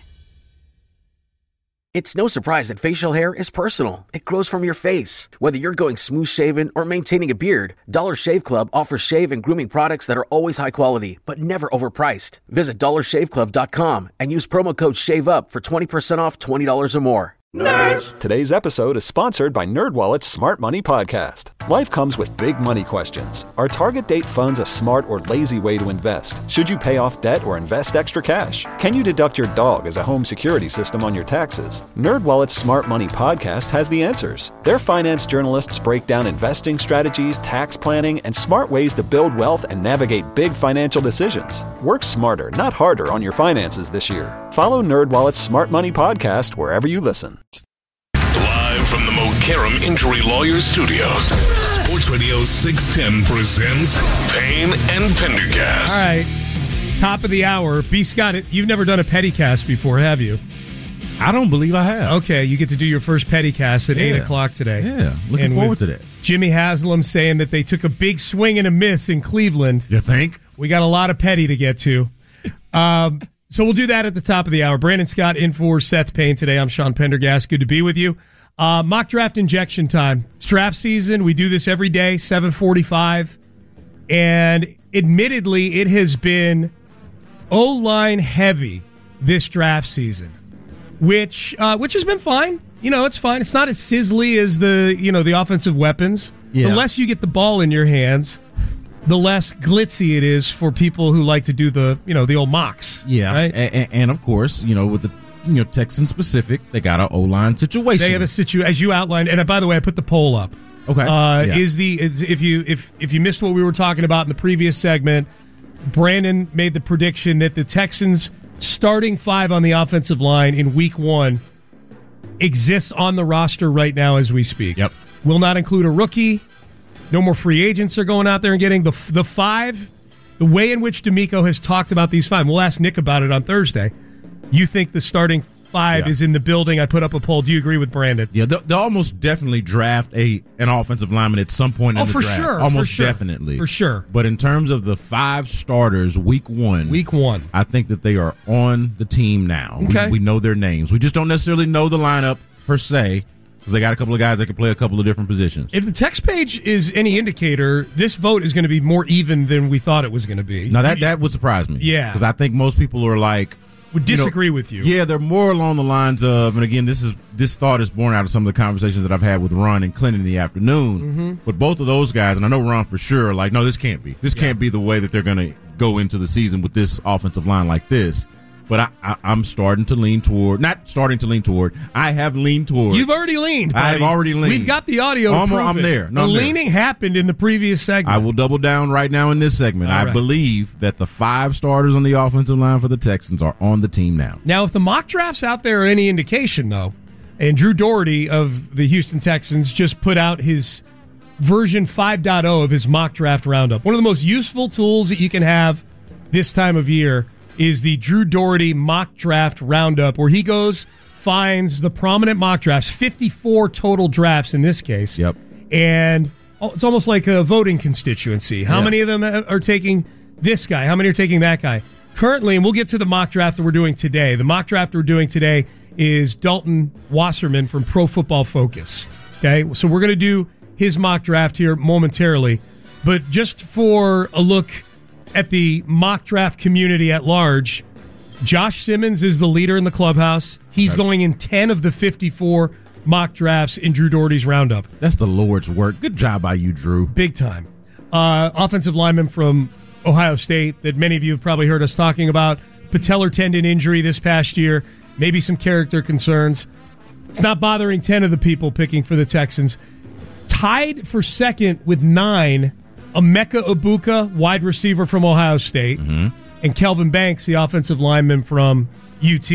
It's no surprise that facial hair is personal. It grows from your face. Whether you're going smooth shaven or maintaining a beard, Dollar Shave Club offers shave and grooming products that are always high quality, but never overpriced. Visit dollarshaveclub.com and use promo code SHAVEUP for 20% off $20 or more.
Nerds! Today's episode is sponsored by NerdWallet's Smart Money Podcast. Life comes with big money questions. Are target date funds a smart or lazy way to invest? Should you pay off debt or invest extra cash? Can you deduct your dog as a home security system on your taxes? NerdWallet's Smart Money Podcast has the answers. Their finance journalists break down investing strategies, tax planning, and smart ways to build wealth and navigate big financial decisions. Work smarter, not harder on your finances this year. Follow NerdWallet's Smart Money Podcast wherever you listen.
Karam Injury Lawyers Studios. Sports Radio 610 presents Payne and Pendergast.
All right, top of the hour. B. Scott, you've never done a Pettycast before, have you?
I don't believe I have.
Okay, you get to do your first Pettycast at 8 o'clock today.
Yeah, looking forward to that.
Jimmy Haslam saying that they took a big swing and a miss in Cleveland.
You think?
We got a lot of petty to get to. So we'll do that at the top of the hour. Brandon Scott in for Seth Payne today. I'm Sean Pendergast. Good to be with you. Mock draft injection time. It's draft season. We do this every day, 7:45. And admittedly, it has been O-line heavy this draft season, which has been fine. You know, it's fine. It's not as sizzly as the offensive weapons. Yeah. The less you get the ball in your hands, the less glitzy it is for people who like to do the old mocks.
Yeah,
right?
And of course, with the Texans specific, they got an O-line situation.
They have a situation, as you outlined. And by the way, I put the poll up.
Okay.
If you missed what we were talking about in the previous segment, Brandon made the prediction that the Texans starting 5 on the offensive line in Week 1 exists on the roster right now as we speak.
Yep.
Will not include a rookie. No more free agents are going out there and getting the 5. The way in which D'Amico has talked about these 5, we'll ask Nick about it on Thursday. You think the starting 5 is in the building? I put up a poll. Do you agree with Brandon?
Yeah, they'll almost definitely draft an offensive lineman at some point in the draft.
Sure,
almost definitely.
For sure.
But in terms of the 5 starters, Week 1, I think that they are on the team now.
Okay.
We know their names. We just don't necessarily know the lineup per se, because they got a couple of guys that can play a couple of different positions.
If the text page is any indicator, this vote is going to be more even than we thought it was going to be.
Now, that would surprise me.
Yeah.
Because I think most people are like...
would disagree with you.
Yeah, they're more along the lines of, and again, this thought is born out of some of the conversations that I've had with Ron and Clint in the afternoon.
Mm-hmm.
But both of those guys, and I know Ron for sure, are like, no, this can't be. This can't be the way that they're going to go into the season with this offensive line like this. But I'm starting to lean toward, not starting to lean toward, I have leaned toward.
You've already leaned, buddy.
I have already leaned.
We've got the audio.
I'm there. No,
the leaning happened in the previous segment.
I will double down right now in this segment.
All
I
right.
believe that the 5 starters on the offensive line for the Texans are on the team now.
Now, if the mock drafts out there are any indication, though, and Drew Doherty of the Houston Texans just put out his version 5.0 of his mock draft roundup. One of the most useful tools that you can have this time of year is the Drew Doherty mock draft roundup, where he goes, finds the prominent mock drafts, 54 total drafts in this case.
Yep.
And it's almost like a voting constituency. How many of them are taking this guy? How many are taking that guy? Currently, and we'll get to the mock draft that we're doing today. The mock draft we're doing today is Dalton Wasserman from Pro Football Focus. Okay, so we're going to do his mock draft here momentarily. But just for a look at the mock draft community at large, Josh Simmons is the leader in the clubhouse. He's going in 10 of the 54 mock drafts in Drew Doherty's roundup.
That's the Lord's work. Good job by you, Drew.
Big time. Offensive lineman from Ohio State that many of you have probably heard us talking about. Patellar tendon injury this past year. Maybe some character concerns. It's not bothering 10 of the people picking for the Texans. Tied for second with 9, Emeka Ibuka, wide receiver from Ohio State, and Kelvin Banks, the offensive lineman from UT.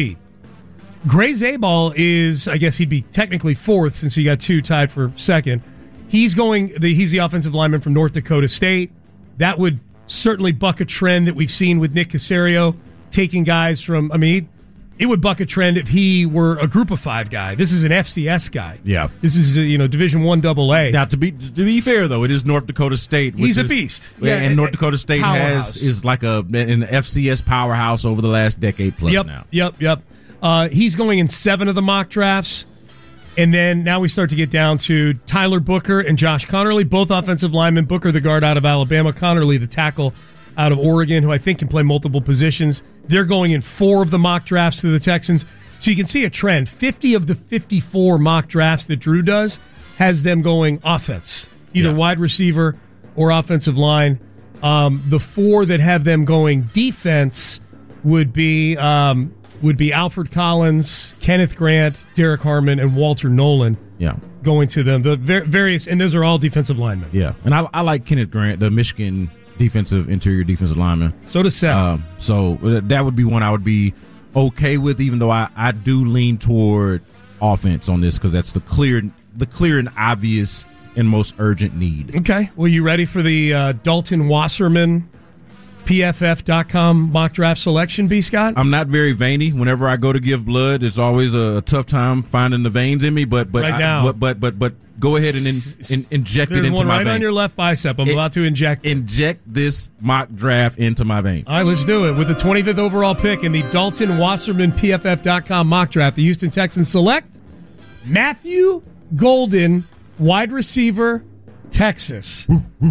Gray Zabal is, I guess he'd be technically 4th since he got 2 tied for second. He's the offensive lineman from North Dakota State. That would certainly buck a trend that we've seen with Nick Caserio taking guys from, it would buck a trend if he were a Group of 5 guy. This is an FCS guy.
Yeah.
This is Division I AA.
Now, to be fair though, it is North Dakota State.
He's a beast.
Yeah, and North Dakota State is like an FCS powerhouse over the last decade plus now.
Yep. He's going in 7 of the mock drafts. And then now we start to get down to Tyler Booker and Josh Connerly, both offensive linemen. Booker, the guard out of Alabama. Connerly, the tackle out of Oregon, who I think can play multiple positions. They're going in 4 of the mock drafts to the Texans. So you can see a trend. 50 of the 54 mock drafts that Drew does has them going offense, either wide receiver or offensive line. The 4 that have them going defense would be Alfred Collins, Kenneth Grant, Derek Harmon, and Walter Nolan.
Yeah,
going to them. The various, and those are all defensive linemen.
Yeah, and I like Kenneth Grant, the Michigan interior defensive lineman.
So does Seth.
So that would be one I would be okay with, even though I do lean toward offense on this because that's the clear and obvious and most urgent need.
Okay. Well, you ready for the Dalton Wasserman PFF.com mock draft selection, B. Scott?
I'm not very veiny. Whenever I go to give blood, it's always a tough time finding the veins in me. But
right now,
but go ahead and inject it into
one
my
right
vein.
On your left bicep. I'm about to inject
this mock draft into my veins.
All right, let's do it. With the 25th overall pick in the Dalton Wasserman PFF.com mock draft, the Houston Texans select Matthew Golden, wide receiver, Texas.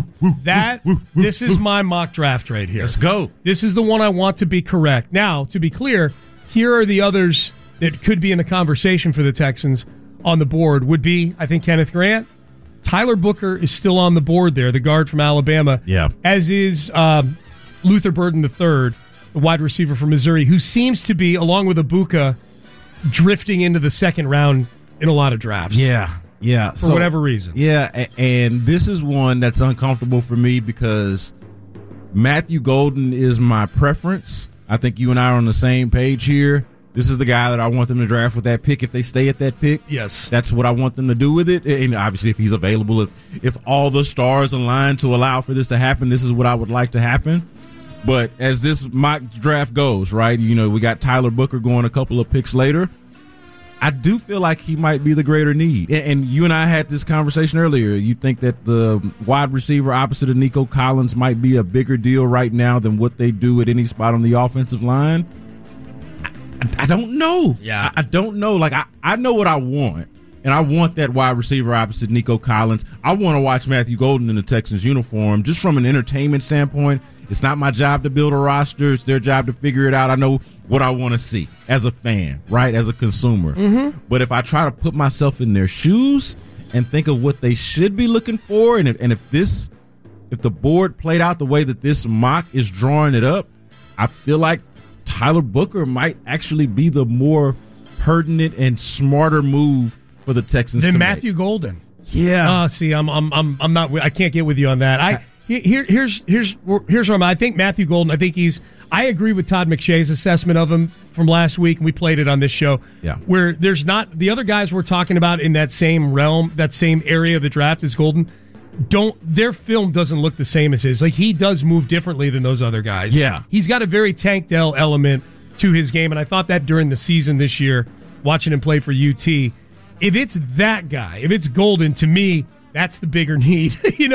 This is my mock draft right here.
Let's go.
This is the one I want to be correct. Now, to be clear, here are the others that could be in the conversation for the Texans on the board. Would be, I think, Kenneth Grant. Tyler Booker is still on the board there, the guard from Alabama.
Yeah.
As is Luther Burden III, the wide receiver from Missouri, who seems to be, along with Ibuka, drifting into the second round in a lot of drafts.
Yeah.
For whatever reason.
Yeah, and this is one that's uncomfortable for me because Matthew Golden is my preference. I think you and I are on the same page here. This is the guy that I want them to draft with that pick if they stay at that pick.
Yes.
That's what I want them to do with it. And obviously if he's available, if all the stars align to allow for this to happen, this is what I would like to happen. But as this mock draft goes, right, we got Tyler Booker going a couple of picks later. I do feel like he might be the greater need. And you and I had this conversation earlier. You think that the wide receiver opposite of Nico Collins might be a bigger deal right now than what they do at any spot on the offensive line? I don't know.
Yeah.
I don't know. Like, I know what I want. And I want that wide receiver opposite Nico Collins. I want to watch Matthew Golden in the Texans uniform just from an entertainment standpoint. It's not my job to build a roster. It's their job to figure it out. I know what I want to see as a fan, right, as a consumer.
Mm-hmm.
But if I try to put myself in their shoes and think of what they should be looking for, and if the board played out the way that this mock is drawing it up, I feel like Tyler Booker might actually be the more pertinent and smarter move for the Texans
than
to
Matthew Golden.
Yeah.
See, I'm not. I can't get with you on that. Here's where I'm at. I think Matthew Golden. I agree with Todd McShay's assessment of him from last week, and we played it on this show.
Yeah.
Where there's not the other guys we're talking about in that same realm, that same area of the draft as Golden. Their film doesn't look the same as his. Like, he does move differently than those other guys.
Yeah.
He's got a very Tank Dell element to his game, and I thought that during the season this year, watching him play for UT. If it's that guy, if it's Golden, to me, that's the bigger need.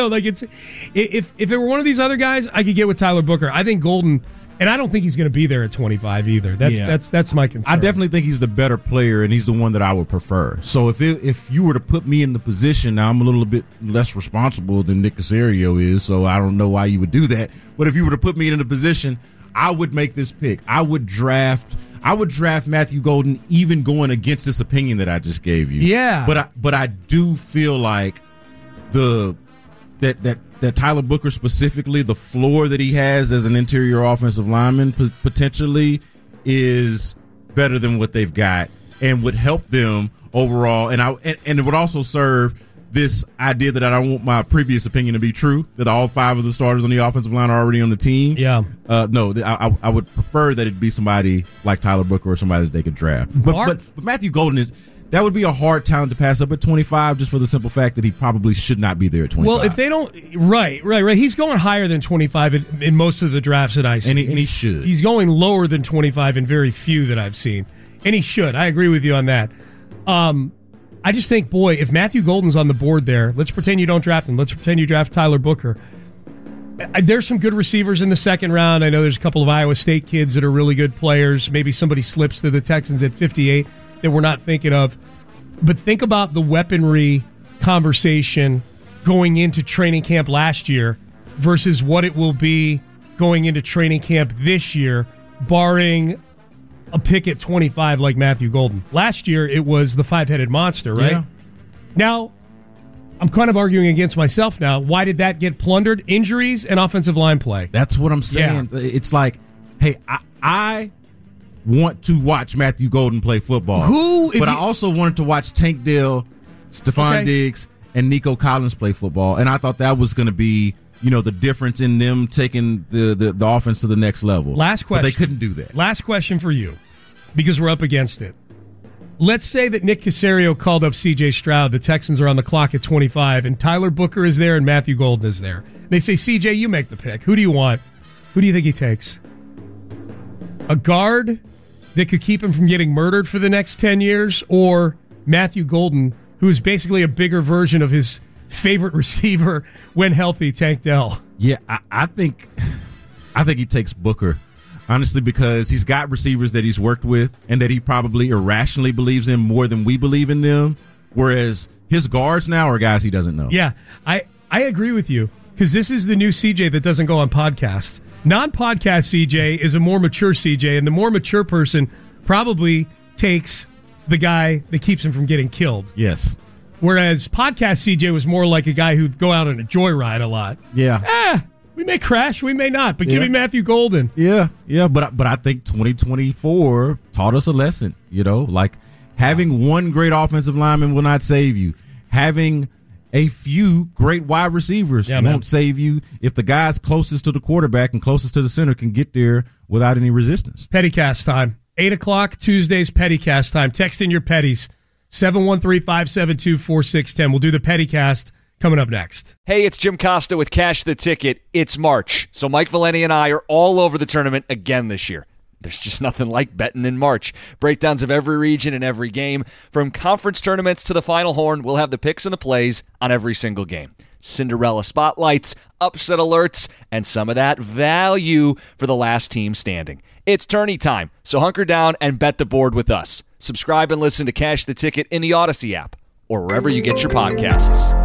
If it were one of these other guys, I could get with Tyler Booker. I think Golden, and I don't think he's going to be there at 25 either. That's my concern.
I definitely think he's the better player, and he's the one that I would prefer. So if you were to put me in the position, now I'm a little bit less responsible than Nick Caserio is, so I don't know why you would do that. But if you were to put me in the position, I would make this pick. I would draft Matthew Golden, even going against this opinion that I just gave you.
Yeah.
But I do feel like that Tyler Booker specifically, the floor that he has as an interior offensive lineman potentially is better than what they've got and would help them overall. And it would also serve this idea that I don't want my previous opinion to be true, that all five of the starters on the offensive line are already on the team.
Yeah.
No, I would prefer that it'd be somebody like Tyler Booker or somebody that they could draft. But Matthew Golden that would be a hard talent to pass up at 25, just for the simple fact that he probably should not be there at 25.
Well, if they don't, right. He's going higher than 25 in most of the drafts that I see.
And he should.
He's going lower than 25 in very few that I've seen. And he should. I agree with you on that. I just think, boy, if Matthew Golden's on the board there, let's pretend you don't draft him. Let's pretend you draft Tyler Booker. There's some good receivers in the second round. I know there's a couple of Iowa State kids that are really good players. Maybe somebody slips to the Texans at 58 that we're not thinking of. But think about the weaponry conversation going into training camp last year versus what it will be going into training camp this year, barring a pick at 25 like Matthew Golden. Last year, it was the five-headed monster, right?
Yeah.
Now, I'm kind of arguing against myself now. Why did that get plundered? Injuries and offensive line play.
That's what I'm saying. Yeah. It's like, hey, I want to watch Matthew Golden play football. But I also wanted to watch Tank Dell, Stephon Diggs, and Nico Collins play football. And I thought that was going to be, the difference in them taking the offense to the next level.
Last question.
But they couldn't do that.
Last question for you, because we're up against it. let's say that Nick Caserio called up C.J. Stroud. The Texans are on the clock at 25, and Tyler Booker is there and Matthew Golden is there. They say, C.J., you make the pick. Who do you want? Who do you think he takes? A guard that could keep him from getting murdered for the next 10 years, or Matthew Golden, who is basically a bigger version of his favorite receiver when healthy, Tank Dell?
Yeah, I think he takes Booker. Honestly, because he's got receivers that he's worked with and that he probably irrationally believes in more than we believe in them, whereas his guards now are guys he doesn't know.
Yeah, I agree with you, because this is the new CJ that doesn't go on podcasts. Non-podcast CJ is a more mature CJ, and the more mature person probably takes the guy that keeps him from getting killed.
Yes.
Whereas podcast CJ was more like a guy who'd go out on a joyride a lot.
Yeah.
We may crash, we may not, but give me Matthew Golden.
Yeah, but I think 2024 taught us a lesson, like having one great offensive lineman will not save you. Having a few great wide receivers won't save you if the guys closest to the quarterback and closest to the center can get there without any resistance.
Pettycast time. 8 o'clock, Tuesdays, Pettycast time. Text in your petties. 713-572-4610. We'll do the Pettycast coming up next.
Hey, it's Jim Costa with Cash the Ticket. It's March, so Mike Valeni and I are all over the tournament again this year. There's just nothing like betting in March. Breakdowns of every region and every game. From conference tournaments to the Final Horn, we'll have the picks and the plays on every single game. Cinderella spotlights, upset alerts, and some of that value for the last team standing. It's tourney time, so hunker down and bet the board with us. Subscribe and listen to Cash the Ticket in the Odyssey app or wherever you get your podcasts.